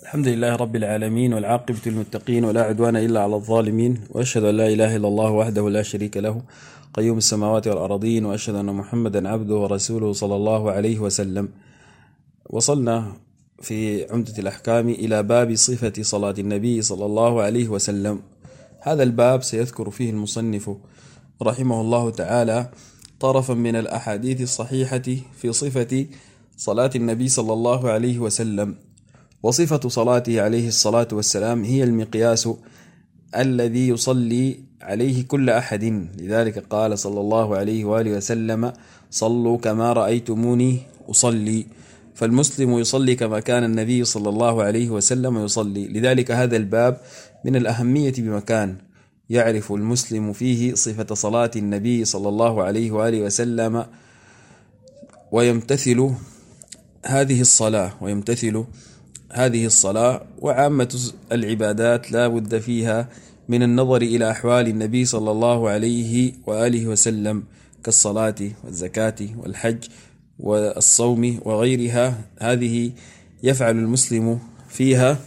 الحمد لله رب العالمين، والعاقبة للمتقين، ولا عدوان إلا على الظالمين، وأشهد أن لا إله إلا الله وحده لا شريك له قيوم السماوات والأرضين، وأشهد أن محمدا عبده ورسوله صلى الله عليه وسلم. وصلنا في عمدة الأحكام إلى باب صفة صلاة النبي صلى الله عليه وسلم. هذا الباب سيذكر فيه المصنف رحمه الله تعالى طرفا من الأحاديث الصحيحة في صفة صلاة النبي صلى الله عليه وسلم. وصفة صلاته عليه الصلاة والسلام هي المقياس الذي يصلي عليه كل أحد، لذلك قال صلى الله عليه وآله وسلم: صلوا كما رأيتموني أصلي. فالمسلم يصلي كما كان النبي صلى الله عليه وسلم يصلي، لذلك هذا الباب من الأهمية بمكان، يعرف المسلم فيه صفة صلاة النبي صلى الله عليه وآله وسلم ويمتثل هذه الصلاة وعامة العبادات لا بد فيها من النظر إلى أحوال النبي صلى الله عليه وآله وسلم، كالصلاة والزكاة والحج والصوم وغيرها. هذه يفعل المسلم فيها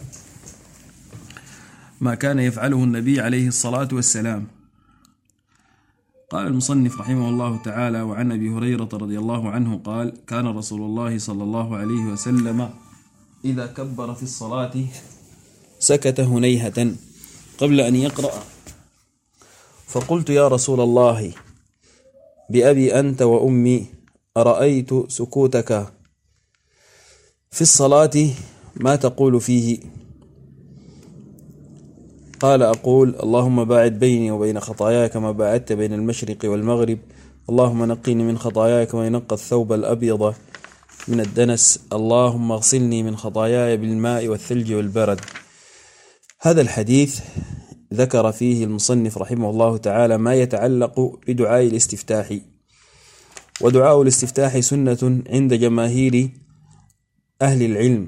ما كان يفعله النبي عليه الصلاة والسلام. قال المصنف رحمه الله تعالى: وعن أبي هريرة رضي الله عنه قال: كان رسول الله صلى الله عليه وسلم إذا كبر في الصلاة سكت هنيهة قبل أن يقرأ، فقلت: يا رسول الله، بأبي أنت وأمي، أرأيت سكوتك في الصلاة ما تقول فيه؟ قال: أقول: اللهم باعد بيني وبين خطاياي كما باعدت بين المشرق والمغرب، اللهم نقني من خطاياي كما ينقى الثوب الأبيض من الدنس، اللهم اغسلني من خطاياي بالماء والثلج والبرد. هذا الحديث ذكر فيه المصنف رحمه الله تعالى ما يتعلق بدعاء الاستفتاح. ودعاء الاستفتاح سنة عند جماهير أهل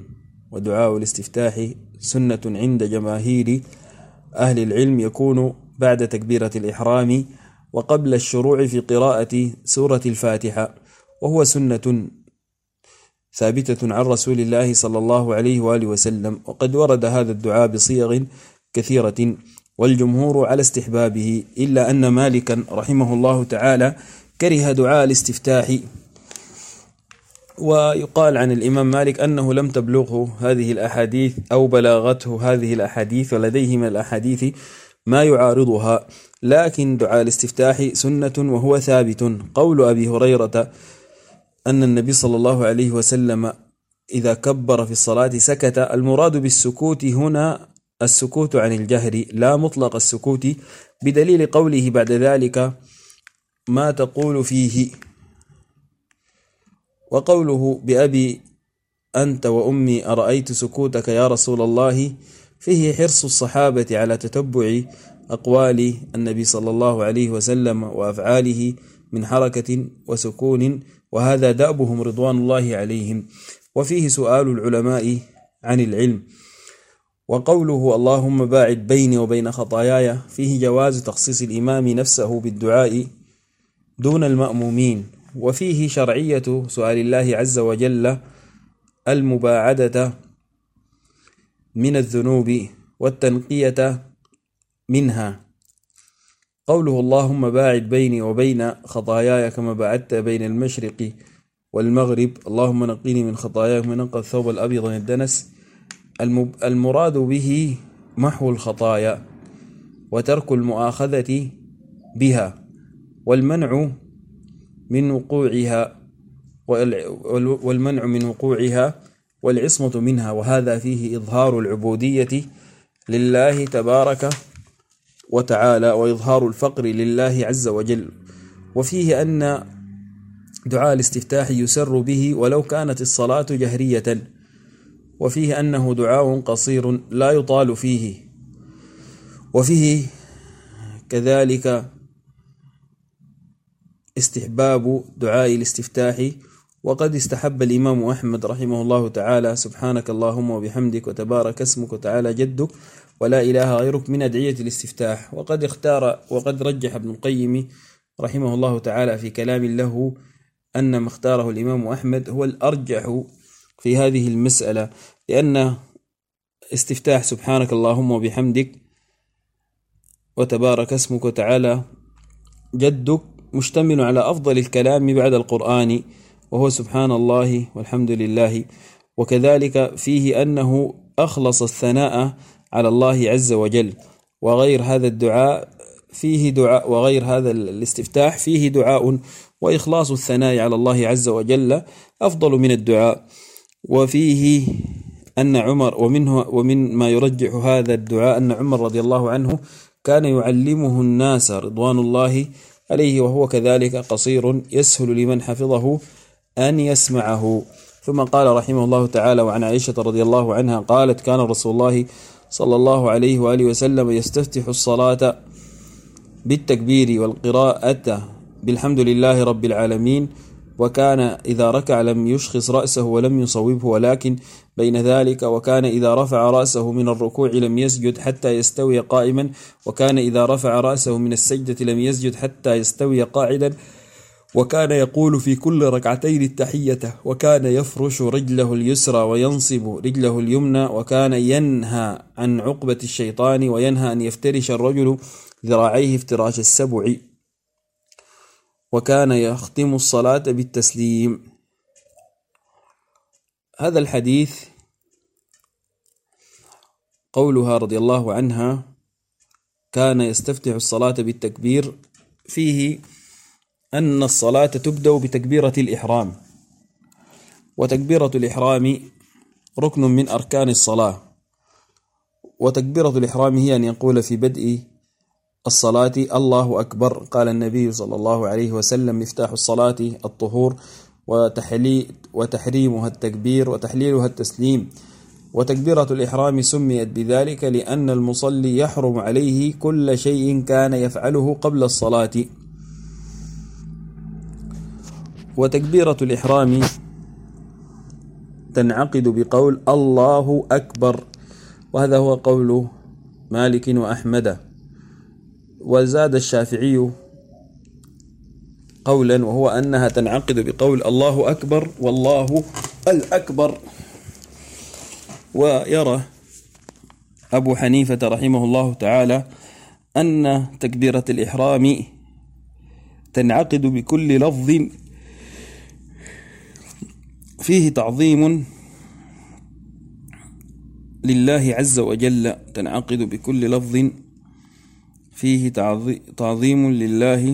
العلم، يكون بعد تكبيرة الإحرام وقبل الشروع في قراءة سورة الفاتحة، وهو سنة ثابتة عن رسول الله صلى الله عليه وآله وسلم. وقد ورد هذا الدعاء بصيغ كثيرة، والجمهور على استحبابه، إلا أن مالكا رحمه الله تعالى كره دعاء الاستفتاح. ويقال عن الإمام مالك أنه لم تبلغه هذه الأحاديث أو بلاغته هذه الأحاديث، ولديه من الأحاديث ما يعارضها، لكن دعاء الاستفتاح سنة وهو ثابت. قول أبي هريرة أن النبي صلى الله عليه وسلم إذا كبر في الصلاة سكت، المراد بالسكوت هنا السكوت عن الجهر، لا مطلق السكوت، بدليل قوله بعد ذلك: ما تقول فيه. وقوله: بأبي أنت وأمي، أرأيت سكوتك يا رسول الله، فيه حرص الصحابة على تتبع أقوال النبي صلى الله عليه وسلم وأفعاله من حركة وسكون، وهذا دأبهم رضوان الله عليهم. وفيه سؤال العلماء عن العلم. وقوله: اللهم باعد بيني وبين خطاياي، فيه جواز تخصيص الإمام نفسه بالدعاء دون المأمومين، وفيه شرعية سؤال الله عز وجل المباعدة من الذنوب والتنقية منها. قوله: اللهم باعد بيني وبين خطاياي كما باعدت بين المشرق والمغرب، اللهم نقيني من خطاياي كما ينقى الثوب الأبيض من الدنس، المراد به محو الخطايا وترك المؤاخذة بها، والمنع من وقوعها والعصمة منها، وهذا فيه إظهار العبودية لله تبارك وتعالى وإظهار الفقر لله عز وجل. وفيه أن دعاء الاستفتاح يسر به ولو كانت الصلاة جهرية، وفيه أنه دعاء قصير لا يطال فيه. وفيه كذلك استحباب دعاء الاستفتاح، وقد استحب الإمام أحمد رحمه الله تعالى سبحانك اللهم وبحمدك وتبارك اسمك وتعالى جدك ولا إله غيرك من أدعية الاستفتاح. وقد رجح ابن القيم رحمه الله تعالى في كلام له أن ما اختاره الإمام أحمد هو الأرجح في هذه المسألة، لأن استفتاح سبحانك اللهم وبحمدك وتبارك اسمك وتعالى جدك، مشتمل على أفضل الكلام بعد القرآن، وهو سبحان الله والحمد لله. وكذلك فيه أنه أخلص الثناء على الله عز وجل، وغير هذا الدعاء فيه دعاء، وغير هذا الاستفتاح فيه دعاء، وإخلاص الثناء على الله عز وجل أفضل من الدعاء. وفيه أن عمر، ومن ما يرجح هذا الدعاء أن عمر رضي الله عنه كان يعلمه الناس رضوان الله عليه، وهو كذلك قصير يسهل لمن حفظه أن يسمعه. ثم قال رحمه الله تعالى: وعن عائشة رضي الله عنها قالت: كان رسول الله صلى الله عليه وآله وسلم يستفتح الصلاة بالتكبير والقراءة بالحمد لله رب العالمين، وكان إذا ركع لم يشخص رأسه ولم يصوبه ولكن بين ذلك، وكان إذا رفع رأسه من الركوع لم يسجد حتى يستوي قائما، وكان إذا رفع رأسه من السجدة لم يسجد حتى يستوي قاعدا، وكان يقول في كل ركعتين التحية، وكان يفرش رجله اليسرى وينصب رجله اليمنى، وكان ينهى عن عقبة الشيطان، وينهى أن يفترش الرجل ذراعيه افتراش السبع، وكان يختم الصلاة بالتسليم. هذا الحديث قولها رضي الله عنها كان يستفتح الصلاة بالتكبير، فيه أن الصلاة تبدأ بتكبيرة الإحرام، وتكبيرة الإحرام ركن من أركان الصلاة. وتكبيرة الإحرام هي أن يقول في بدء الصلاة: الله أكبر. قال النبي صلى الله عليه وسلم: مفتاح الصلاة الطهور، وتحريمها التكبير، وتحليلها التسليم. وتكبيرة الإحرام سميت بذلك لأن المصلي يحرم عليه كل شيء كان يفعله قبل الصلاة. وتكبيرة الإحرام تنعقد بقول الله أكبر، وهذا هو قول مالك وأحمد. وزاد الشافعي قولا، وهو أنها تنعقد بقول الله أكبر والله الأكبر. ويرى أبو حنيفة رحمه الله تعالى أن تكبيرة الإحرام تنعقد بكل لفظ فيه تعظيم لله عز وجل، تنعقد بكل لفظ فيه تعظيم لله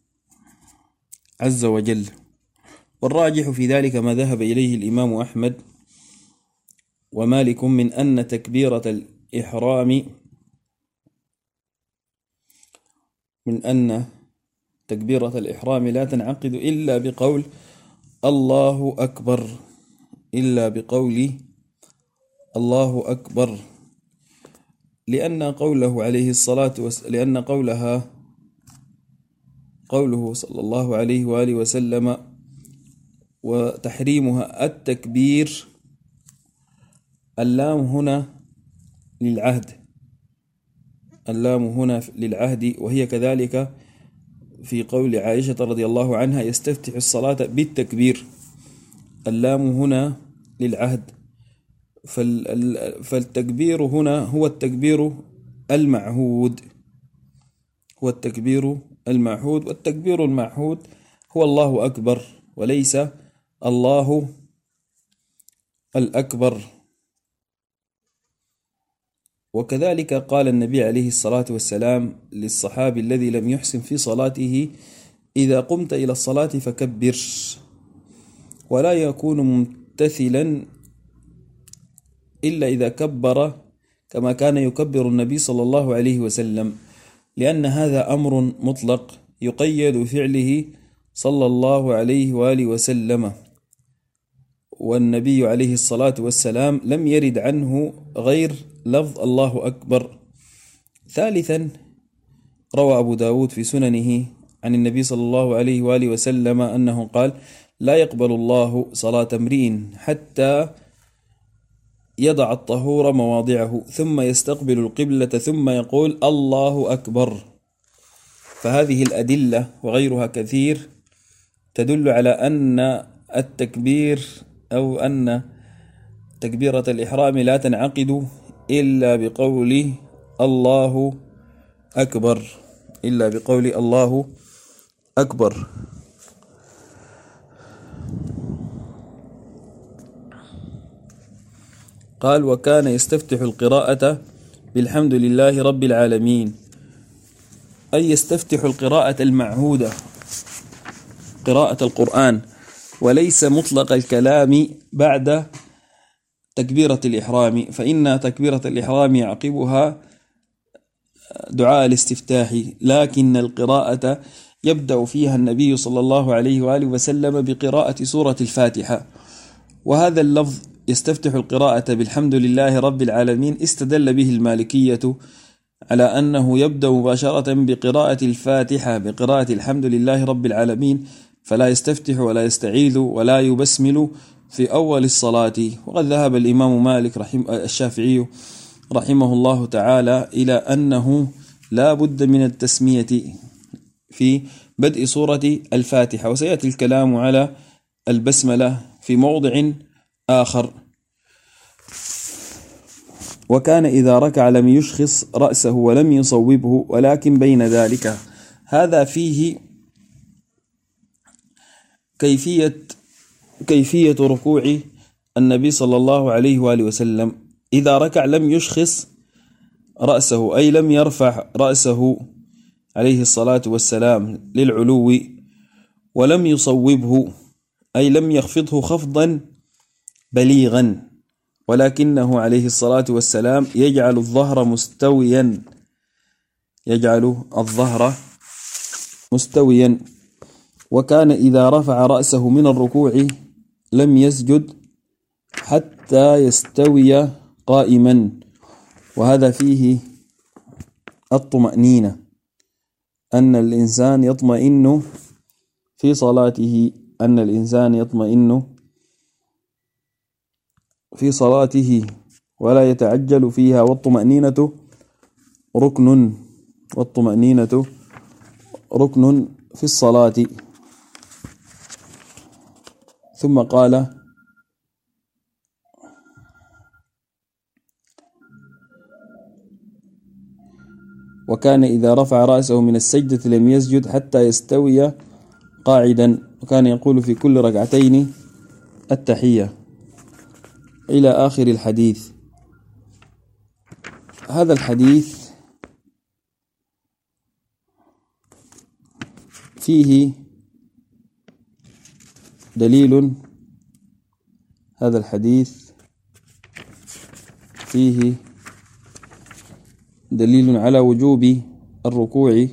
عز وجل. والراجح في ذلك ما ذهب إليه الإمام أحمد ومالك من أن تكبيرة الإحرام لا تنعقد إلا بقول الله أكبر، إلا بقول الله أكبر، لأن قوله عليه الصلاة لأن قوله صلى الله عليه وآله وسلم وتحريمها التكبير، اللام هنا للعهد، وهي كذلك في قول عائشة رضي الله عنها: يستفتح الصلاة بالتكبير، اللام هنا للعهد. فالتكبير هنا هو التكبير المعهود، والتكبير المعهود هو الله أكبر وليس الله الأكبر. وكذلك قال النبي عليه الصلاة والسلام للصحابي الذي لم يحسن في صلاته: إذا قمت إلى الصلاة فكبر، ولا يكون ممتثلا إلا إذا كبر كما كان يكبر النبي صلى الله عليه وسلم، لأن هذا أمر مطلق يقيد فعله صلى الله عليه وآله وسلم، والنبي عليه الصلاة والسلام لم يرد عنه غير لفظ الله أكبر. ثالثا، روى أبو داود في سننه عن النبي صلى الله عليه وآله وسلم أنه قال: لا يقبل الله صلاة امرئ حتى يضع الطهور مواضعه ثم يستقبل القبلة ثم يقول الله أكبر. فهذه الأدلة وغيرها كثير تدل على أن التكبير أو أن تكبيرة الإحرام لا تنعقد إلا بقول الله أكبر، إلا بقول الله أكبر. قال: وكان يستفتح القراءة بالحمد لله رب العالمين، أي يستفتح القراءة المعهودة، قراءة القرآن، وليس مطلق الكلام بعد تكبيرة الإحرام، فإن تكبيرة الإحرام يعقبها دعاء الاستفتاح، لكن القراءة يبدأ فيها النبي صلى الله عليه وآله وسلم بقراءة سورة الفاتحة. وهذا اللفظ يستفتح القراءة بالحمد لله رب العالمين استدل به المالكية على أنه يبدأ مباشرة بقراءة الفاتحة بقراءة الحمد لله رب العالمين، فلا يستفتح ولا يستعيذ ولا يبسمل في أول الصلاة. وقد ذهب الإمام مالك الشافعي رحمه الله تعالى إلى أنه لا بد من التسمية في بدء سورة الفاتحة، وسيأتي الكلام على البسملة في موضع آخر. وكان إذا ركع لم يشخص رأسه ولم يصوبه ولكن بين ذلك. هذا فيه كيفية ركوع النبي صلى الله عليه وآله وسلم. إذا ركع لم يشخص رأسه، أي لم يرفع رأسه عليه الصلاة والسلام للعلو، ولم يصوبه، أي لم يخفضه خفضا بليغا، ولكنه عليه الصلاة والسلام يجعل الظهر مستويا، يجعل الظهر مستويا. وكان إذا رفع رأسه من الركوع لم يسجد حتى يستوي قائما، وهذا فيه الطمأنينة، أن الإنسان يطمئن في صلاته، أن الإنسان يطمئن في صلاته ولا يتعجل فيها. والطمأنينة ركن في الصلاة. ثم قال: وكان إذا رفع رأسه من السجدة لم يسجد حتى يستوي قاعدا، وكان يقول في كل ركعتين التحية، إلى آخر الحديث. هذا الحديث فيه دليل، هذا الحديث فيه دليل على وجوب الركوع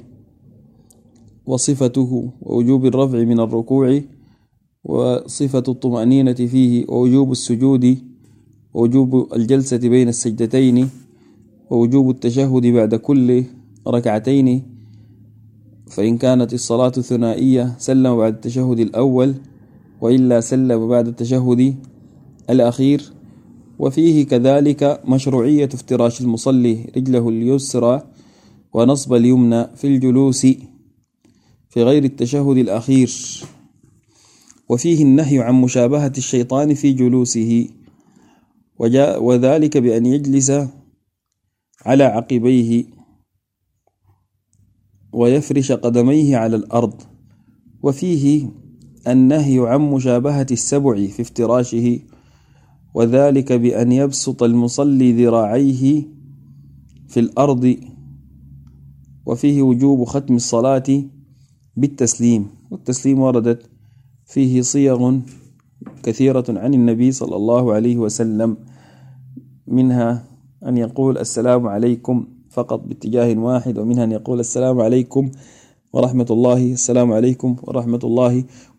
وصفته، ووجوب الرفع من الركوع وصفة الطمأنينة فيه، ووجوب السجود، ووجوب الجلسة بين السجدتين، ووجوب التشهد بعد كل ركعتين، فإن كانت الصلاة ثنائية سلم بعد التشهد الأول، وإلا سلم بعد التشهد الأخير. وفيه كذلك مشروعية افتراش المصلي رجله اليسرى ونصب اليمنى في الجلوس في غير التشهد الأخير. وفيه النهي عن مشابهة الشيطان في جلوسه، وذلك بأن يجلس على عقبيه ويفرش قدميه على الأرض. وفيه النهي عن مشابهة السبع في افتراشه، وذلك بأن يبسط المصلي ذراعيه في الأرض. وفيه وجوب ختم الصلاة بالتسليم، والتسليم وردت فيه صيغ كثيرة عن النبي صلى الله عليه وسلم، منها أن يقول السلام عليكم فقط باتجاه واحد، ومنها أن يقول السلام عليكم ورحمة الله، السلام عليكم ورحمة الله،